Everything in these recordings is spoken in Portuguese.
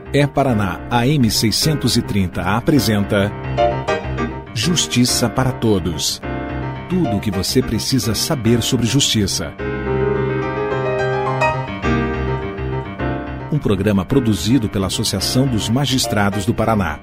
É Paraná AM 630 apresenta Justiça para Todos. Tudo o que você precisa saber sobre justiça. Um programa produzido pela Associação dos Magistrados do Paraná.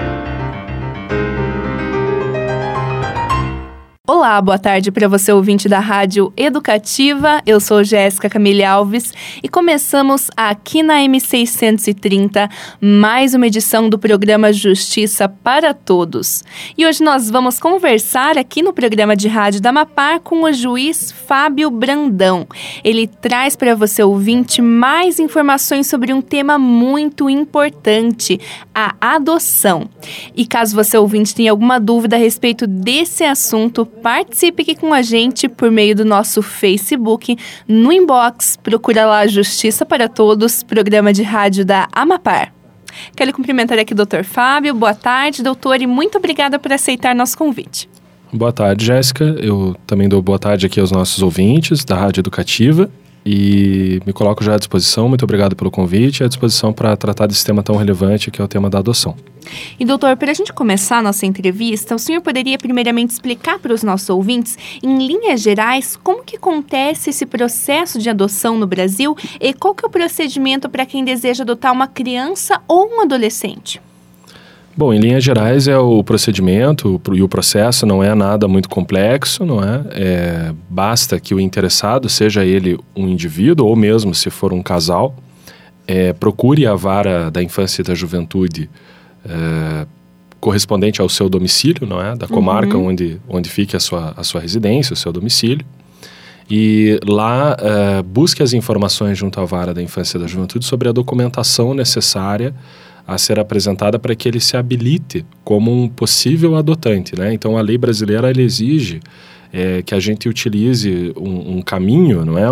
Olá, boa tarde para você ouvinte da Rádio Educativa. Eu sou Jéssica Camille Alves e começamos aqui na M630 mais uma edição do programa Justiça para Todos. E hoje nós vamos conversar aqui no programa de rádio da Amapar com o juiz Fábio Brandão. Ele traz para você ouvinte mais informações sobre um tema muito importante, a adoção. E caso você ouvinte tenha alguma dúvida a respeito desse assunto, participe aqui com a gente por meio do nosso Facebook, no inbox, procura lá Justiça para Todos, programa de rádio da Amapar. Quero cumprimentar aqui o Dr. Fábio. Boa tarde, doutor, e muito obrigada por aceitar nosso convite. Boa tarde, Jéssica. Eu também dou boa tarde aqui aos nossos ouvintes da Rádio Educativa e me coloco já à disposição. Muito obrigado pelo convite e à disposição para tratar desse tema tão relevante que é o tema da adoção. E doutor, para a gente começar a nossa entrevista, o senhor poderia primeiramente explicar para os nossos ouvintes, em linhas gerais, como que acontece esse processo de adoção no Brasil e qual que é o procedimento para quem deseja adotar uma criança ou um adolescente? Bom, em linhas gerais é o procedimento e o processo não é nada muito complexo, não é? Basta que o interessado, seja ele um indivíduo ou mesmo se for um casal, procure a vara da infância e da juventude correspondente ao seu domicílio, não é? Da comarca onde fique a sua residência, o seu domicílio. E lá busque as informações junto à vara da infância e da juventude sobre a documentação necessária a ser apresentada para que ele se habilite como um possível adotante, né? Então, a lei brasileira ela exige que a gente utilize um caminho, não é?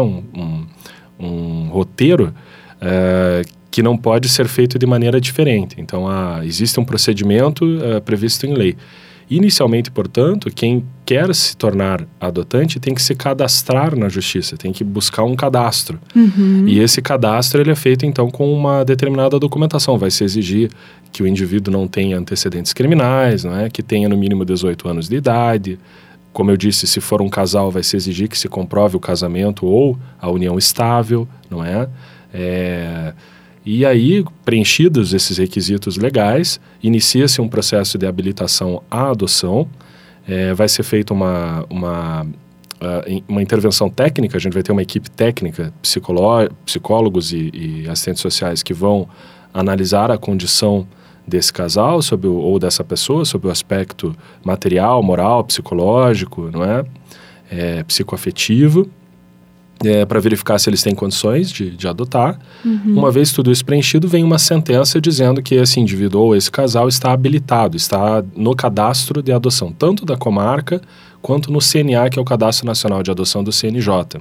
Um roteiro que não pode ser feito de maneira diferente. Então, existe um procedimento previsto em lei. Inicialmente, portanto, quem quer se tornar adotante tem que se cadastrar na justiça, tem que buscar um cadastro. E esse cadastro ele é feito, então, com uma determinada documentação. Vai se exigir que o indivíduo não tenha antecedentes criminais, não é? Que tenha no mínimo 18 anos de idade. Como eu disse, se for um casal, vai se exigir que se comprove o casamento ou a união estável, não é? E aí, preenchidos esses requisitos legais, inicia-se um processo de habilitação à adoção. Vai ser feita uma intervenção técnica, a gente vai ter uma equipe técnica, psicólogos e assistentes sociais que vão analisar a condição desse casal ou dessa pessoa sob o aspecto material, moral, psicológico, não é? Psicoafetivo. Para verificar se eles têm condições de adotar. Uma vez tudo isso preenchido, vem uma sentença dizendo que esse indivíduo ou esse casal está habilitado, está no cadastro de adoção, tanto da comarca quanto no CNA, que é o Cadastro Nacional de Adoção do CNJ.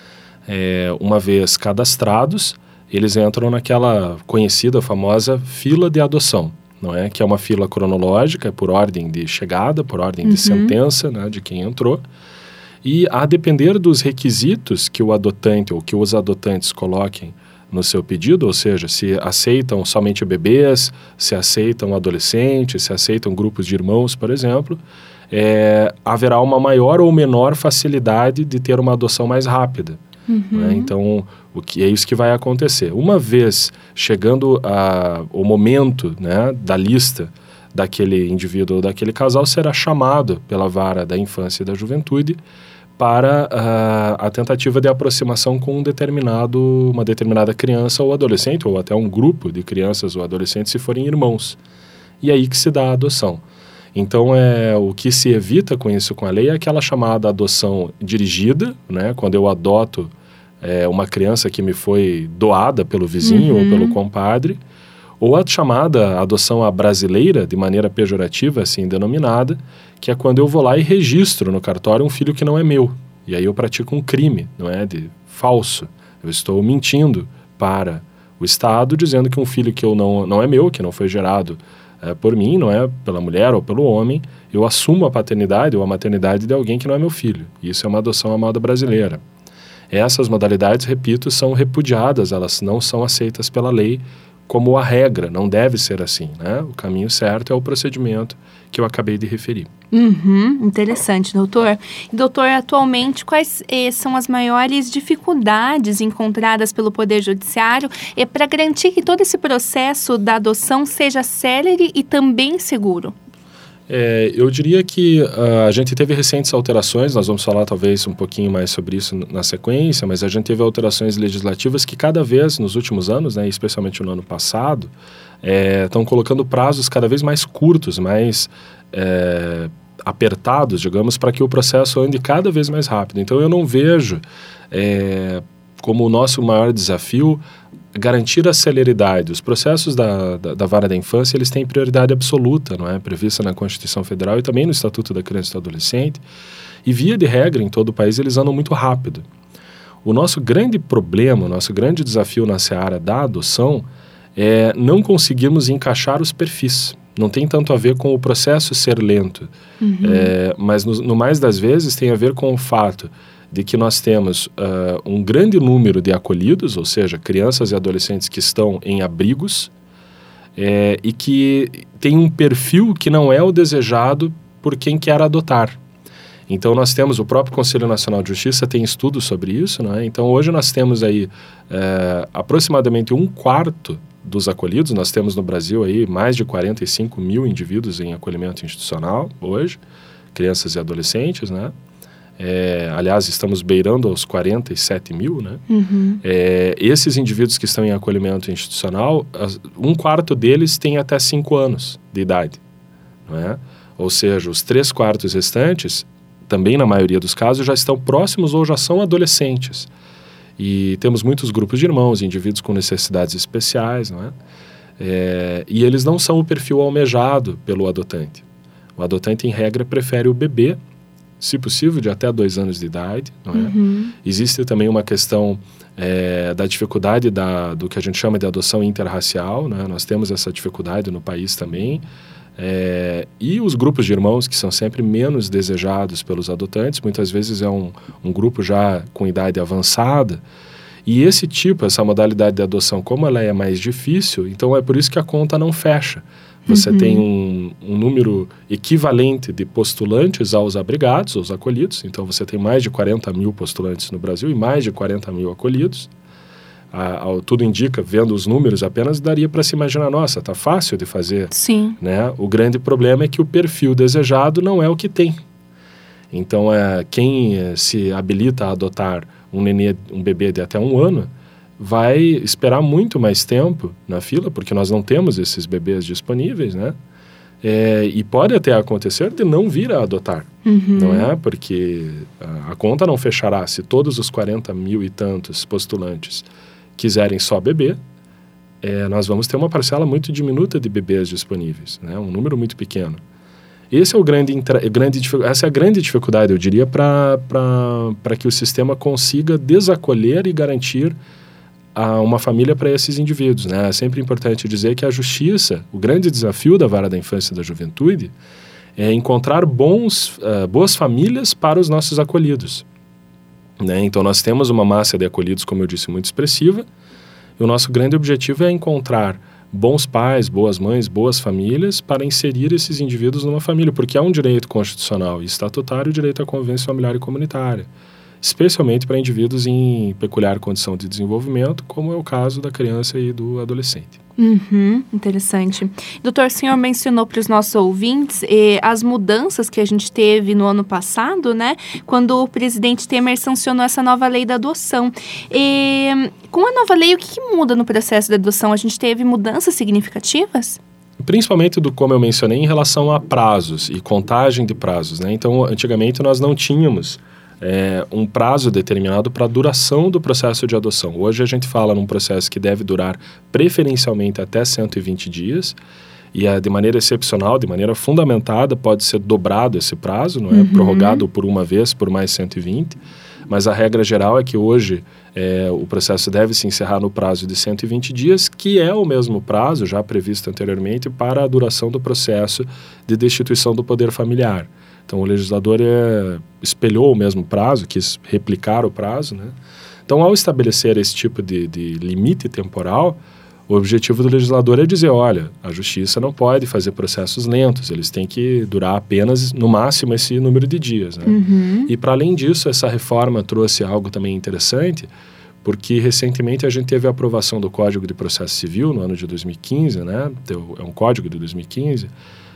Uma vez cadastrados, eles entram naquela conhecida, famosa fila de adoção, não é? Que é uma fila cronológica, por ordem de chegada, por ordem de sentença, né, de quem entrou. E a depender dos requisitos que o adotante ou que os adotantes coloquem no seu pedido, ou seja, se aceitam somente bebês, se aceitam adolescentes, se aceitam grupos de irmãos, por exemplo, haverá uma maior ou menor facilidade de ter uma adoção mais rápida. Né? Então, é isso que vai acontecer. Uma vez chegando o momento, né, da lista daquele indivíduo ou daquele casal, será chamado pela vara da infância e da juventude para a tentativa de aproximação com uma determinada criança ou adolescente, ou até um grupo de crianças ou adolescentes, se forem irmãos. E aí que se dá a adoção. Então, o que se evita com isso, com a lei, é aquela chamada adoção dirigida, né? Quando eu adoto uma criança que me foi doada pelo vizinho ou pelo compadre, ou a chamada adoção à brasileira, de maneira pejorativa, assim denominada, que é quando eu vou lá e registro no cartório um filho que não é meu. E aí eu pratico um crime, não é? De falso. Eu estou mentindo para o Estado, dizendo que um filho que não é meu, que não foi gerado por mim, não é? Pela mulher ou pelo homem, eu assumo a paternidade ou a maternidade de alguém que não é meu filho. Isso é uma adoção à moda brasileira. Essas modalidades, repito, são repudiadas, elas não são aceitas pela lei como a regra, não deve ser assim, né? O caminho certo é o procedimento que eu acabei de referir. Interessante, doutor. Doutor, atualmente, quais são as maiores dificuldades encontradas pelo Poder Judiciário para garantir que todo esse processo da adoção seja célere e também seguro? Eu diria que a gente teve recentes alterações, nós vamos falar talvez um pouquinho mais sobre isso na sequência, mas a gente teve alterações legislativas que cada vez, nos últimos anos, né, especialmente no ano passado, estão colocando prazos cada vez mais curtos, mais apertados, digamos, para que o processo ande cada vez mais rápido. Então eu não vejo como o nosso maior desafio garantir a celeridade. Os processos da vara da infância, eles têm prioridade absoluta, não é? Prevista na Constituição Federal e também no Estatuto da Criança e do Adolescente. E via de regra, em todo o país, eles andam muito rápido. O nosso grande problema, o nosso grande desafio na seara da adoção é não conseguirmos encaixar os perfis. Não tem tanto a ver com o processo ser lento, mas no mais das vezes tem a ver com o fato de que nós temos um grande número de acolhidos, ou seja, crianças e adolescentes que estão em abrigos e que tem um perfil que não é o desejado por quem quer adotar. Então nós temos, o próprio Conselho Nacional de Justiça tem estudos sobre isso, não é? Então hoje nós temos aí aproximadamente 1/4 dos acolhidos, nós temos no Brasil aí mais de 45 mil indivíduos em acolhimento institucional hoje, crianças e adolescentes, né? Aliás, estamos beirando aos 47 mil, né? Esses indivíduos que estão em acolhimento institucional, 1/4 deles tem até 5 anos de idade, não é? Ou seja, os 3/4 restantes, também na maioria dos casos, já estão próximos ou já são adolescentes. E temos muitos grupos de irmãos, indivíduos com necessidades especiais, não é? E eles não são o perfil almejado pelo adotante. O adotante, em regra, prefere o bebê, se possível, de até 2 anos de idade, não é? Existe também uma questão da dificuldade do que a gente chama de adoção interracial, né? Nós temos essa dificuldade no país também. E os grupos de irmãos, que são sempre menos desejados pelos adotantes, muitas vezes é um grupo já com idade avançada. E essa modalidade de adoção, como ela é mais difícil, então é por isso que a conta não fecha. Você tem um número equivalente de postulantes aos abrigados, aos acolhidos. Então, você tem mais de 40 mil postulantes no Brasil e mais de 40 mil acolhidos. Tudo indica, vendo os números apenas, daria para se imaginar, nossa, está fácil de fazer. Sim. Né? O grande problema é que o perfil desejado não é o que tem. Então, quem se habilita a adotar um bebê de até 1 ano, vai esperar muito mais tempo na fila, porque nós não temos esses bebês disponíveis, né? E pode até acontecer de não vir a adotar, não é? Porque a conta não fechará. Se todos os 40 mil e tantos postulantes quiserem só bebê, nós vamos ter uma parcela muito diminuta de bebês disponíveis, né? Um número muito pequeno. Essa é a grande dificuldade, eu diria, para que o sistema consiga desacolher e garantir uma família para esses indivíduos, né? É sempre importante dizer que a justiça, o grande desafio da vara da infância e da juventude é encontrar boas famílias para os nossos acolhidos, né? Então nós temos uma massa de acolhidos, como eu disse, muito expressiva, e o nosso grande objetivo é encontrar bons pais, boas mães, boas famílias para inserir esses indivíduos numa família, porque há um direito constitucional e estatutário, o direito à convivência familiar e comunitária, especialmente para indivíduos em peculiar condição de desenvolvimento, como é o caso da criança e do adolescente. Interessante. Doutor, o senhor mencionou para os nossos ouvintes as mudanças que a gente teve no ano passado, né? Quando o presidente Temer sancionou essa nova lei da adoção. Com a nova lei, o que muda no processo da adoção? A gente teve mudanças significativas? Principalmente como eu mencionei, em relação a prazos e contagem de prazos, né? Então, antigamente nós não tínhamos um prazo determinado para a duração do processo de adoção. Hoje a gente fala num processo que deve durar preferencialmente até 120 dias e de maneira excepcional, de maneira fundamentada, pode ser dobrado esse prazo, não é? Prorrogado por uma vez, por mais 120, mas a regra geral é que hoje o processo deve se encerrar no prazo de 120 dias, que é o mesmo prazo já previsto anteriormente para a duração do processo de destituição do poder familiar. Então, o legislador espelhou o mesmo prazo, quis replicar o prazo, né? Então, ao estabelecer esse tipo de limite temporal, O objetivo do legislador é dizer, olha, a justiça não pode fazer processos lentos, eles têm que durar apenas, no máximo, esse número de dias, né? E, para além disso, essa reforma trouxe algo também interessante, porque recentemente a gente teve a aprovação do Código de Processo Civil, no ano de 2015, né? É um código de 2015,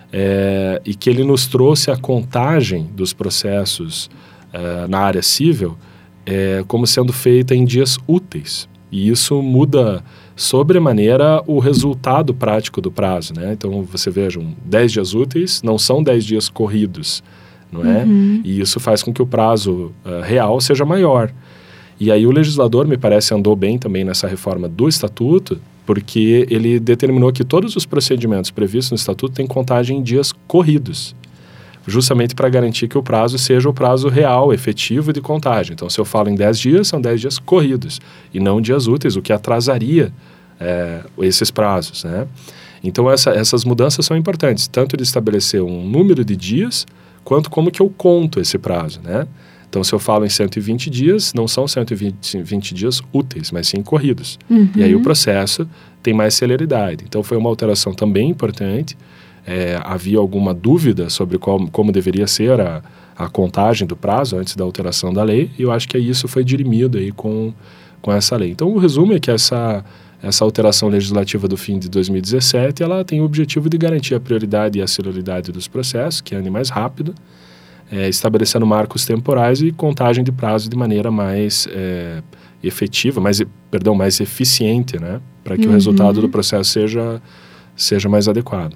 e que ele nos trouxe a contagem dos processos na área civil como sendo feita em dias úteis. E isso muda sobremaneira o resultado prático do prazo, né? Então, você vejam, 10 dias úteis não são 10 dias corridos, não é? E isso faz com que o prazo real seja maior. E aí o legislador, me parece, andou bem também nessa reforma do Estatuto, porque ele determinou que todos os procedimentos previstos no Estatuto têm contagem em dias corridos, justamente para garantir que o prazo seja o prazo real, efetivo de contagem. Então, se eu falo em 10 dias, são 10 dias corridos, e não dias úteis, o que atrasaria esses prazos, né? Então, essas mudanças são importantes, tanto de estabelecer um número de dias, quanto como que eu conto esse prazo, né? Então, se eu falo em 120 dias, não são 120 dias úteis, mas sim corridos. E aí o processo tem mais celeridade. Então, foi uma alteração também importante. Havia alguma dúvida sobre como deveria ser a contagem do prazo antes da alteração da lei, e eu acho que isso foi dirimido aí com essa lei. Então, o resumo é que essa alteração legislativa do fim de 2017, ela tem o objetivo de garantir a prioridade e a celeridade dos processos, que ande mais rápido, estabelecendo marcos temporais e contagem de prazo de maneira mais efetiva, mais eficiente, né? Para que o resultado do processo seja mais adequado.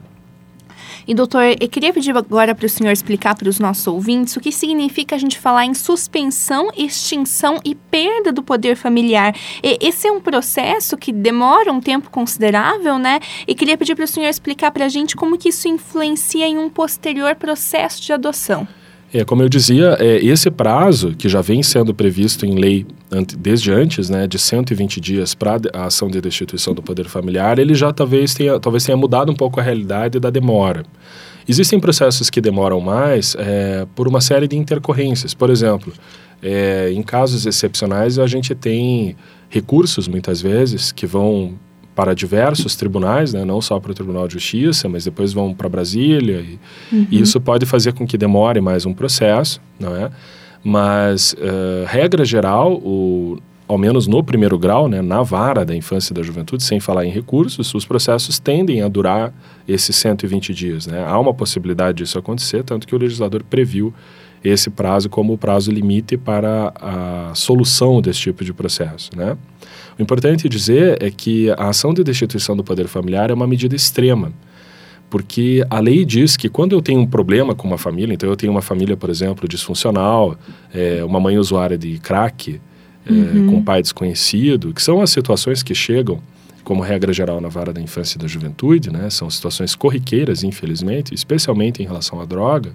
E, doutor, eu queria pedir agora para o senhor explicar para os nossos ouvintes o que significa a gente falar em suspensão, extinção e perda do poder familiar. Esse é um processo que demora um tempo considerável, né? E queria pedir para o senhor explicar para a gente como que isso influencia em um posterior processo de adoção. Como eu dizia, esse prazo, que já vem sendo previsto em lei desde antes, né, de 120 dias para a ação de destituição do poder familiar, ele já talvez tenha mudado um pouco a realidade da demora. Existem processos que demoram mais por uma série de intercorrências. Por exemplo, em casos excepcionais, a gente tem recursos, muitas vezes, que vão para diversos tribunais, né? Não só para o Tribunal de Justiça, mas depois vão para Brasília. E isso pode fazer com que demore mais um processo, não é? Mas, regra geral, ao menos no primeiro grau, né, na vara da infância e da juventude, sem falar em recursos, os processos tendem a durar esses 120 dias. Né? Há uma possibilidade disso acontecer, tanto que o legislador previu esse prazo como o prazo limite para a solução desse tipo de processo, né? O importante dizer é que a ação de destituição do poder familiar é uma medida extrema, porque a lei diz que quando eu tenho um problema com uma família, então eu tenho uma família, por exemplo, disfuncional, uma mãe usuária de crack, com um pai desconhecido, que são as situações que chegam, como regra geral, na vara da infância e da juventude, né? São situações corriqueiras, infelizmente, especialmente em relação à droga.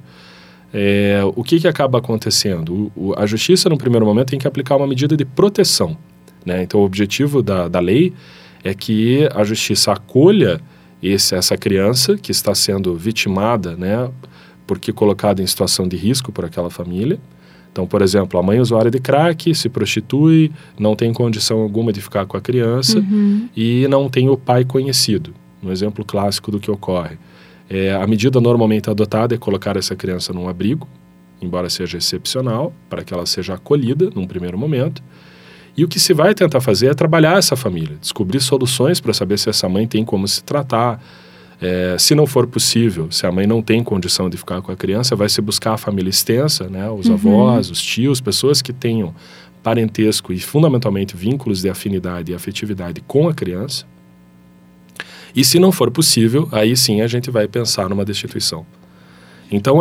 O que acaba acontecendo? A justiça, no primeiro momento, tem que aplicar uma medida de proteção, né? Então, o objetivo da lei é que a justiça acolha essa criança que está sendo vitimada, né, porque colocada em situação de risco por aquela família. Então, por exemplo, a mãe usuária de crack se prostitui, não tem condição alguma de ficar com a criança e não tem o pai conhecido. Um exemplo clássico do que ocorre. A medida normalmente adotada é colocar essa criança num abrigo, embora seja excepcional, para que ela seja acolhida num primeiro momento. E o que se vai tentar fazer é trabalhar essa família, descobrir soluções para saber se essa mãe tem como se tratar. Se não for possível, se a mãe não tem condição de ficar com a criança, vai se buscar a família extensa, né, os avós, os tios, pessoas que tenham parentesco e fundamentalmente vínculos de afinidade e afetividade com a criança. E se não for possível, aí sim a gente vai pensar numa destituição. Então,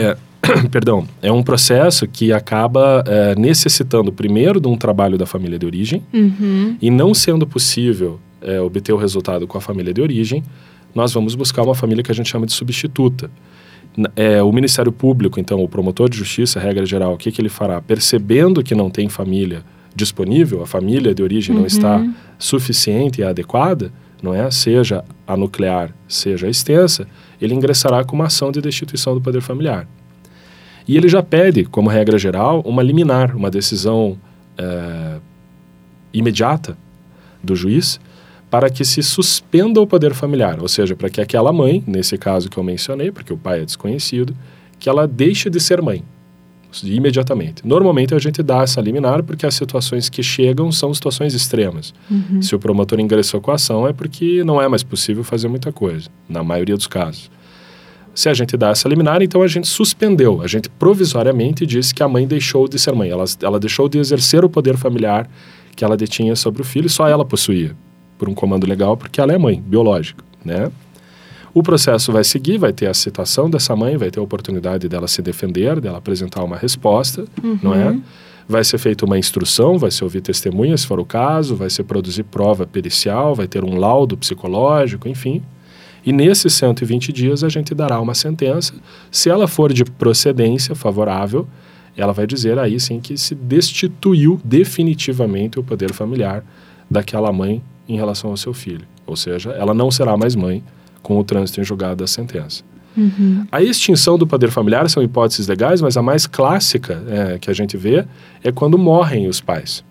é um processo que acaba necessitando primeiro de um trabalho da família de origem e não sendo possível obter o resultado com a família de origem, nós vamos buscar uma família que a gente chama de substituta. O Ministério Público, então, o promotor de justiça, regra geral, o que ele fará? Percebendo que não tem família disponível, a família de origem não está suficiente e adequada, não é? Seja a nuclear, seja a extensa, ele ingressará com uma ação de destituição do poder familiar. E ele já pede, como regra geral, uma liminar, uma decisão imediata do juiz, para que se suspenda o poder familiar, ou seja, para que aquela mãe, nesse caso que eu mencionei, porque o pai é desconhecido, que ela deixe de ser mãe, imediatamente. Normalmente a gente dá essa liminar porque as situações que chegam são situações extremas. Se o promotor ingressou com a ação é porque não é mais possível fazer muita coisa, na maioria dos casos. Se a gente dá essa liminar, então a gente suspendeu, a gente provisoriamente disse que a mãe deixou de ser mãe, ela deixou de exercer o poder familiar que ela detinha sobre o filho, só ela possuía, por um comando legal, porque ela é mãe, biológica, né? O processo vai seguir, vai ter a citação dessa mãe, vai ter a oportunidade dela se defender, dela apresentar uma resposta, não é? Vai ser feita uma instrução, vai se ouvir testemunhas, se for o caso, vai se produzir prova pericial, vai ter um laudo psicológico, enfim. E nesses 120 dias a gente dará uma sentença. Se ela for de procedência favorável, ela vai dizer aí sim que se destituiu definitivamente o poder familiar daquela mãe em relação ao seu filho. Ou seja, ela não será mais mãe com o trânsito em julgado da sentença. A extinção do poder familiar são hipóteses legais, mas a mais clássica que a gente vê é quando morrem os pais.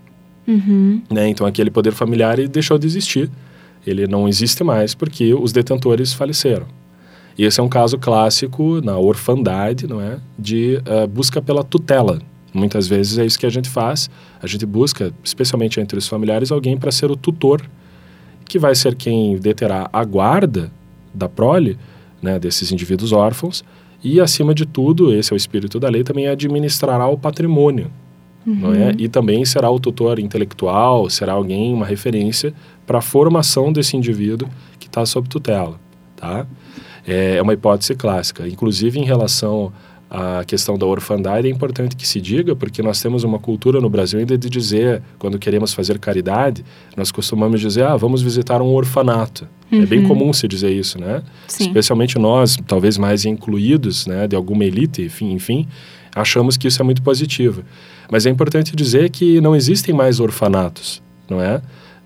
Né? Então aquele poder familiar ele deixou de existir. Ele não existe mais porque os detentores faleceram. E esse é um caso clássico na orfandade, não é? De busca pela tutela. Muitas vezes é isso que a gente faz. A gente busca, especialmente entre os familiares, alguém para ser o tutor, que vai ser quem deterá a guarda da prole, né, desses indivíduos órfãos, e, acima de tudo, esse é o espírito da lei, também administrará o patrimônio. Não é? E também será o tutor intelectual, será alguém, uma referência para a formação desse indivíduo que está sob tutela. Tá? É uma hipótese clássica. Inclusive, em relação à questão da orfandade, é importante que se diga, porque nós temos uma cultura no Brasil ainda de dizer, quando queremos fazer caridade, nós costumamos dizer, vamos visitar um orfanato. É bem comum se dizer isso, né? Sim. Especialmente nós, talvez mais incluídos, né, de alguma elite, enfim, achamos que isso é muito positivo. Mas é importante dizer que não existem mais orfanatos, não é?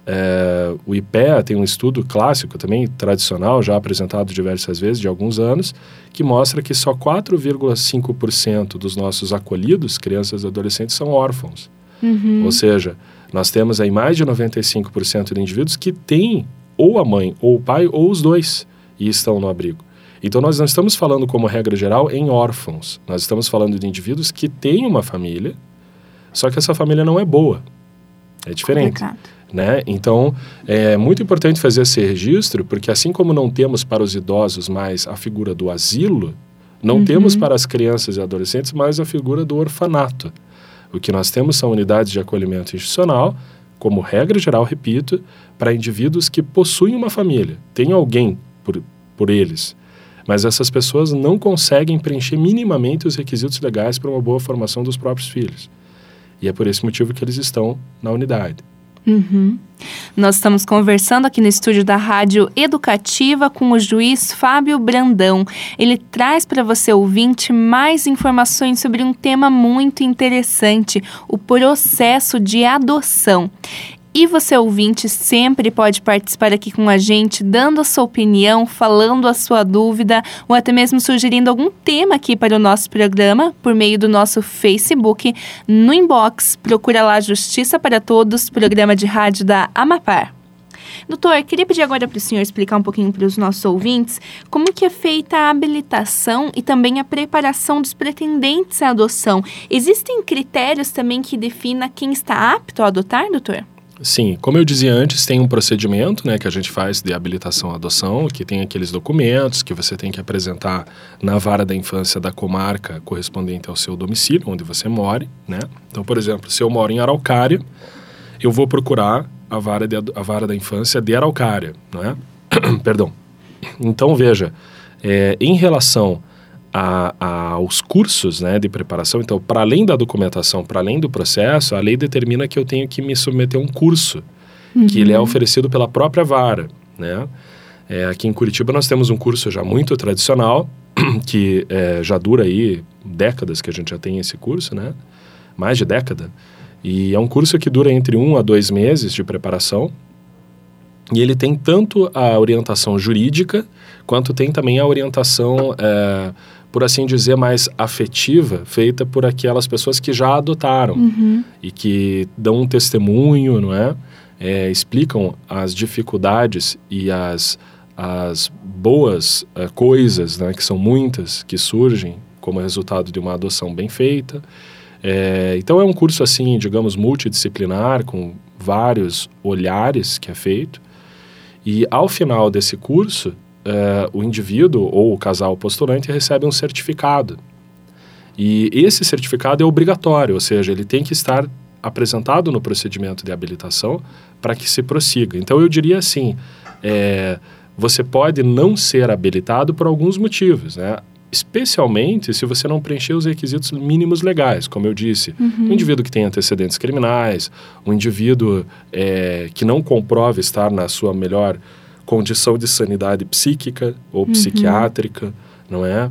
O IPEA tem um estudo clássico também, tradicional, já apresentado diversas vezes, de alguns anos, que mostra que só 4,5% dos nossos acolhidos, crianças e adolescentes, são órfãos. Ou seja, nós temos aí mais de 95% de indivíduos que têm ou a mãe, ou o pai, ou os dois, e estão no abrigo. Então, nós não estamos falando, como regra geral, em órfãos. Nós estamos falando de indivíduos que têm uma família, só que essa família não é boa. É diferente. Né? Então, é muito importante fazer esse registro, porque assim como não temos para os idosos mais a figura do asilo, não temos para as crianças e adolescentes mais a figura do orfanato. O que nós temos são unidades de acolhimento institucional, como regra geral, repito, para indivíduos que possuem uma família, tem alguém por eles, mas essas pessoas não conseguem preencher minimamente os requisitos legais para uma boa formação dos próprios filhos. E é por esse motivo que eles estão na unidade. Nós estamos conversando aqui no estúdio da Rádio Educativa com o juiz Fábio Brandão. Ele traz para você, ouvinte, mais informações sobre um tema muito interessante, o processo de adoção. E você, ouvinte, sempre pode participar aqui com a gente, dando a sua opinião, falando a sua dúvida, ou até mesmo sugerindo algum tema aqui para o nosso programa, por meio do nosso Facebook, no inbox. Procura lá Justiça para Todos, programa de rádio da Amapar. Doutor, queria pedir agora para o senhor explicar um pouquinho para os nossos ouvintes como que é feita a habilitação e também a preparação dos pretendentes à adoção. Existem critérios também que defina quem está apto a adotar, doutor? Sim, como eu dizia antes, tem um procedimento, né, que a gente faz de habilitação à adoção, que tem aqueles documentos que você tem que apresentar na vara da infância da comarca correspondente ao seu domicílio, onde você mora, né? Então, por exemplo, se eu moro em Araucária, eu vou procurar a vara da infância de Araucária, não é? Perdão. Então, veja, em relação aos cursos, né, de preparação, então, para além da documentação, para além do processo, a lei determina que eu tenho que me submeter a um curso, que ele é oferecido pela própria vara, né? Aqui em Curitiba nós temos um curso já muito tradicional, que já dura aí décadas que a gente já tem esse curso, né? Mais de década. E é um curso que dura entre 1 a 2 meses de preparação, e ele tem tanto a orientação jurídica, quanto tem também a orientação, por assim dizer, mais afetiva, feita por aquelas pessoas que já adotaram e que dão um testemunho, não é? explicam as dificuldades e as boas coisas, né, que são muitas, que surgem como resultado de uma adoção bem feita. Então é um curso assim, digamos, multidisciplinar, com vários olhares que é feito. E ao final desse curso, o indivíduo ou o casal postulante recebe um certificado. E esse certificado é obrigatório, ou seja, ele tem que estar apresentado no procedimento de habilitação para que se prossiga. Então eu diria assim, você pode não ser habilitado por alguns motivos, né? Especialmente se você não preencher os requisitos mínimos legais, como eu disse. Um indivíduo que tem antecedentes criminais, um indivíduo que não comprove estar na sua melhor condição de sanidade psíquica ou psiquiátrica, não é?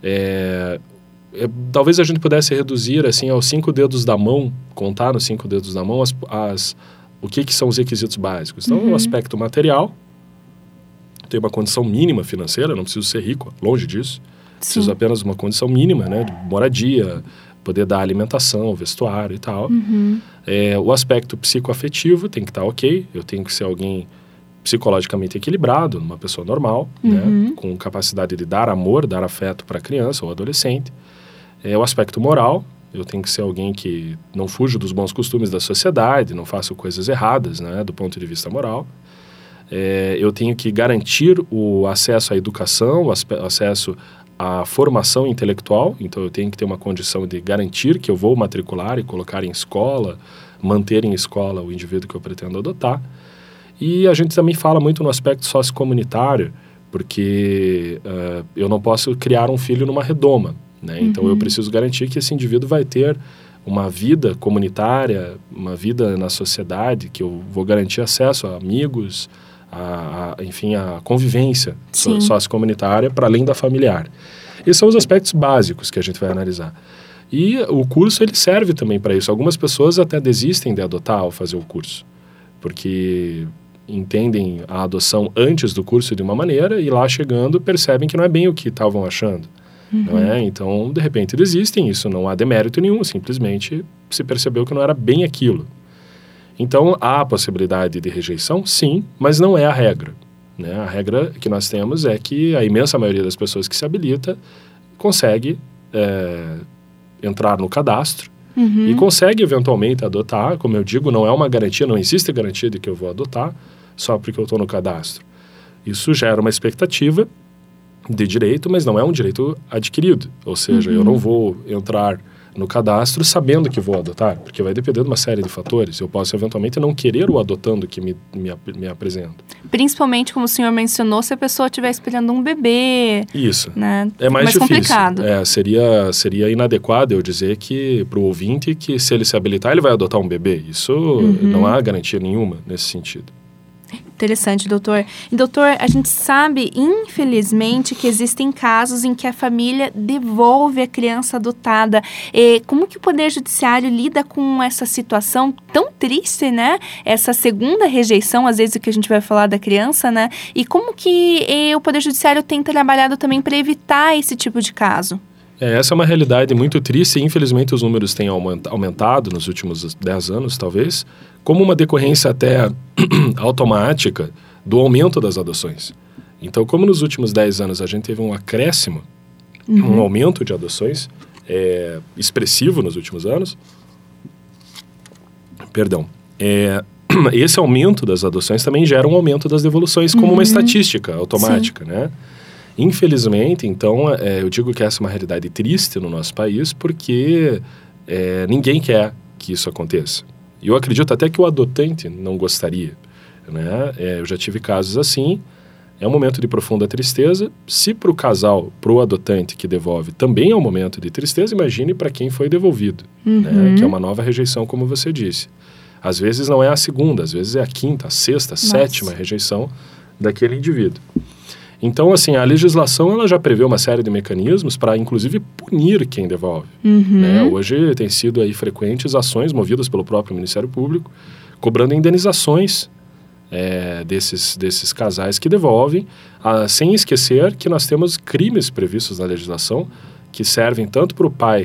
Talvez a gente pudesse reduzir assim aos 5 dedos da mão, contar nos 5 dedos da mão o que são os requisitos básicos. Então, o aspecto material, tem uma condição mínima financeira, não preciso ser rico, longe disso. Preciso apenas de uma condição mínima, né, de moradia, poder dar alimentação, vestuário e tal. O aspecto psicoafetivo tem que estar ok, eu tenho que ser alguém psicologicamente equilibrado, uma pessoa normal, né, com capacidade de dar amor, dar afeto para a criança ou adolescente. O aspecto moral, eu tenho que ser alguém que não fuja dos bons costumes da sociedade, não faça coisas erradas, né, do ponto de vista moral. Eu tenho que garantir o acesso à educação, o acesso à formação intelectual, então eu tenho que ter uma condição de garantir que eu vou matricular e colocar em escola, manter em escola o indivíduo que eu pretendo adotar. E a gente também fala muito no aspecto sociocomunitário, porque eu não posso criar um filho numa redoma, né? Então eu preciso garantir que esse indivíduo vai ter uma vida comunitária, uma vida na sociedade, que eu vou garantir acesso a amigos, enfim, a convivência sociocomunitária para além da familiar. Esses são os aspectos básicos que a gente vai analisar. E o curso ele serve também para isso. Algumas pessoas até desistem de adotar ao fazer o curso, porque entendem a adoção antes do curso de uma maneira e lá chegando percebem que não é bem o que estavam achando. Não é? Então, de repente, desistem. Isso não há demérito nenhum, simplesmente se percebeu que não era bem aquilo. Então, há a possibilidade de rejeição, sim, mas não é a regra, né? A regra que nós temos é que a imensa maioria das pessoas que se habilita consegue entrar no cadastro e consegue eventualmente adotar. Como eu digo, não é uma garantia, não existe garantia de que eu vou adotar só porque eu estou no cadastro. Isso gera uma expectativa de direito, mas não é um direito adquirido. Ou seja, eu não vou entrar no cadastro sabendo que vou adotar, porque vai depender de uma série de fatores. Eu posso, eventualmente, não querer o adotando que me apresento. Principalmente, como o senhor mencionou, se a pessoa estiver esperando um bebê. Isso. Né? É mais difícil. Complicado. Seria inadequado eu dizer que, para o ouvinte, que se ele se habilitar, ele vai adotar um bebê. Isso não há garantia nenhuma nesse sentido. Interessante, doutor. E, doutor, a gente sabe, infelizmente, que existem casos em que a família devolve a criança adotada. Como que o Poder Judiciário lida com essa situação tão triste, né? Essa segunda rejeição, às vezes, que a gente vai falar da criança, né? E como que o Poder Judiciário tem trabalhado também para evitar esse tipo de caso? Essa é uma realidade muito triste e, infelizmente, os números têm aumentado nos últimos 10 anos, talvez, como uma decorrência até automática do aumento das adoções. Então, como nos últimos 10 anos a gente teve um acréscimo, um aumento de adoções expressivo nos últimos anos, esse aumento das adoções também gera um aumento das devoluções como uma estatística automática, né? Infelizmente, então, eu digo que essa é uma realidade triste no nosso país porque ninguém quer que isso aconteça. E eu acredito até que o adotante não gostaria, né? Eu já tive casos assim, é um momento de profunda tristeza. Se para o casal, para o adotante que devolve, também é um momento de tristeza, imagine para quem foi devolvido, né? Que é uma nova rejeição, como você disse. Às vezes não é a segunda, às vezes é a quinta, a sexta, a sétima rejeição daquele indivíduo. Então, assim, a legislação ela já prevê uma série de mecanismos para, inclusive, punir quem devolve. Né? Hoje tem sido aí frequentes ações movidas pelo próprio Ministério Público, cobrando indenizações desses casais que devolvem, sem esquecer que nós temos crimes previstos na legislação que servem tanto para o pai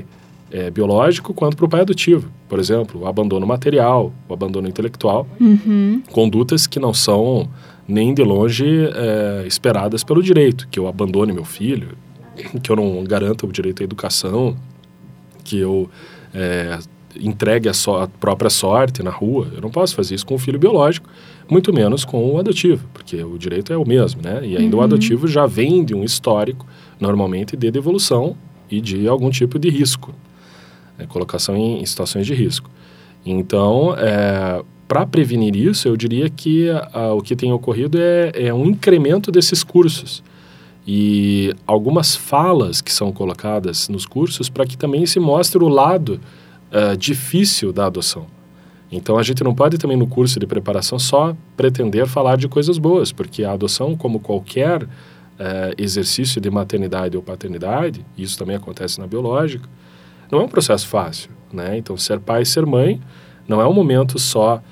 biológico quanto para o pai adotivo. Por exemplo, o abandono material, o abandono intelectual, condutas que não são nem de longe esperadas pelo direito, que eu abandone meu filho, que eu não garanta o direito à educação, que eu entregue a própria sorte na rua. Eu não posso fazer isso com o filho biológico, muito menos com o adotivo, porque o direito é o mesmo, né? E ainda o adotivo já vem de um histórico, normalmente de devolução e de algum tipo de risco, colocação em situações de risco. Então, para prevenir isso, eu diria que o que tem ocorrido é um incremento desses cursos e algumas falas que são colocadas nos cursos para que também se mostre o lado difícil da adoção. Então, a gente não pode também no curso de preparação só pretender falar de coisas boas, porque a adoção, como qualquer exercício de maternidade ou paternidade, isso também acontece na biológica, não é um processo fácil, né? Então, ser pai e ser mãe não é um momento só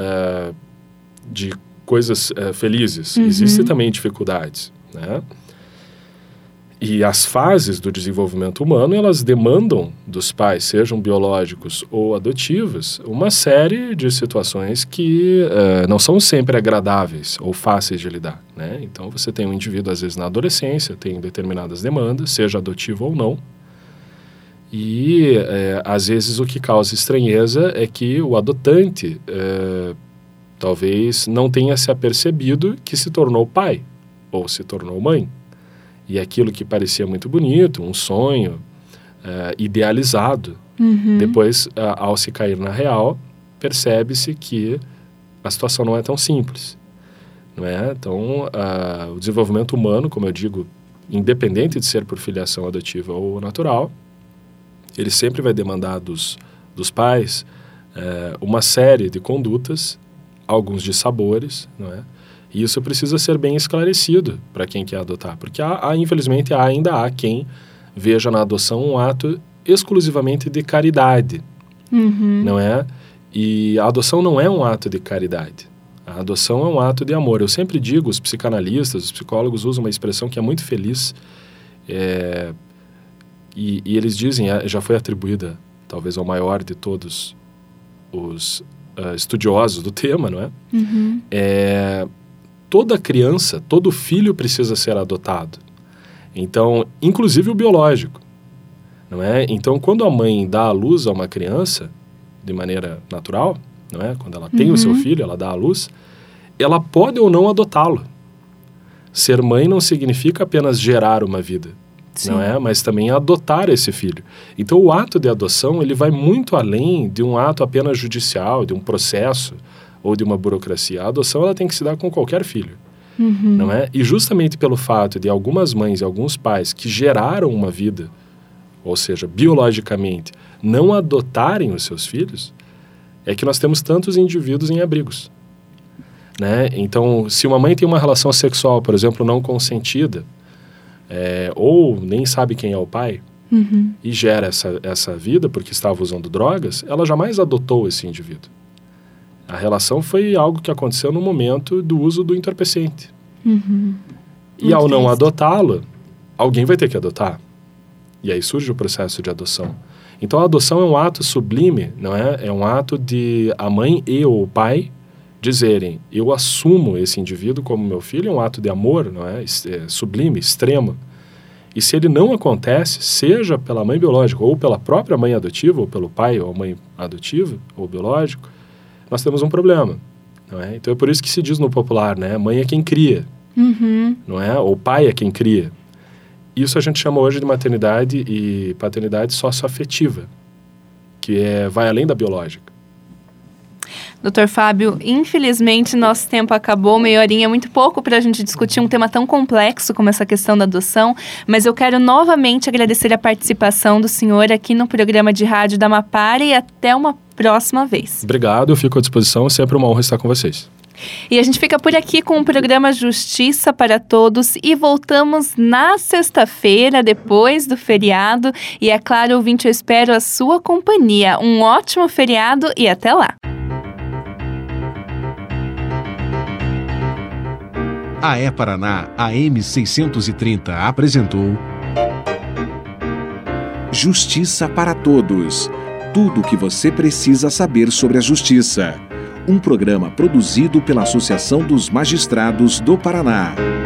de coisas felizes. Existem também dificuldades, né? E as fases do desenvolvimento humano, elas demandam dos pais, sejam biológicos ou adotivos, uma série de situações que não são sempre agradáveis ou fáceis de lidar, né? Então, você tem um indivíduo, às vezes, na adolescência, tem determinadas demandas, seja adotivo ou não, e, às vezes, o que causa estranheza é que o adotante talvez não tenha se apercebido que se tornou pai ou se tornou mãe. E aquilo que parecia muito bonito, um sonho idealizado, depois, ao se cair na real, percebe-se que a situação não é tão simples, não é? Então, o desenvolvimento humano, como eu digo, independente de ser por filiação adotiva ou natural, ele sempre vai demandar dos pais uma série de condutas, alguns de sabores, não é? E isso precisa ser bem esclarecido para quem quer adotar, porque infelizmente ainda há quem veja na adoção um ato exclusivamente de caridade, não é? E a adoção não é um ato de caridade, a adoção é um ato de amor. Eu sempre digo, os psicanalistas, os psicólogos usam uma expressão que é muito feliz, e eles dizem, já foi atribuída talvez ao maior de todos os estudiosos do tema, não é? Toda criança, todo filho precisa ser adotado. Então, inclusive o biológico, não é? Então, quando a mãe dá à luz a uma criança, de maneira natural, não é? Quando ela tem o seu filho, ela dá à luz, ela pode ou não adotá-lo. Ser mãe não significa apenas gerar uma vida, não é? Mas também adotar esse filho. Então, o ato de adoção, ele vai muito além de um ato apenas judicial, de um processo ou de uma burocracia. A adoção, ela tem que se dar com qualquer filho, não é? E justamente pelo fato de algumas mães e alguns pais que geraram uma vida, ou seja, biologicamente, não adotarem os seus filhos, é que nós temos tantos indivíduos em abrigos, né? Então, se uma mãe tem uma relação sexual, por exemplo, não consentida, ou nem sabe quem é o pai, e gera essa vida porque estava usando drogas, ela jamais adotou esse indivíduo. A relação foi algo que aconteceu no momento do uso do entorpecente. E ao não adotá-lo, alguém vai ter que adotar. E aí surge o processo de adoção. Então, a adoção é um ato sublime, não é? É um ato de a mãe e o pai dizerem, eu assumo esse indivíduo como meu filho, é um ato de amor, não é? Sublime, extremo. E se ele não acontece, seja pela mãe biológica, ou pela própria mãe adotiva, ou pelo pai ou mãe adotiva, ou biológico, nós temos um problema, não é? Então, é por isso que se diz no popular, né? Mãe é quem cria, não é? Ou pai é quem cria. Isso a gente chama hoje de maternidade e paternidade socioafetiva, que vai além da biológica. Doutor Fábio, infelizmente nosso tempo acabou, meia horinha é muito pouco para a gente discutir um tema tão complexo como essa questão da adoção, mas eu quero novamente agradecer a participação do senhor aqui no programa de rádio da Amapara e até uma próxima vez. Obrigado, eu fico à disposição, é sempre uma honra estar com vocês. E a gente fica por aqui com o programa Justiça para Todos e voltamos na sexta-feira, depois do feriado. E é claro, ouvinte, eu espero a sua companhia. Um ótimo feriado e até lá! A Paraná AM 630 apresentou Justiça para Todos. Tudo o que você precisa saber sobre a justiça. Um programa produzido pela Associação dos Magistrados do Paraná.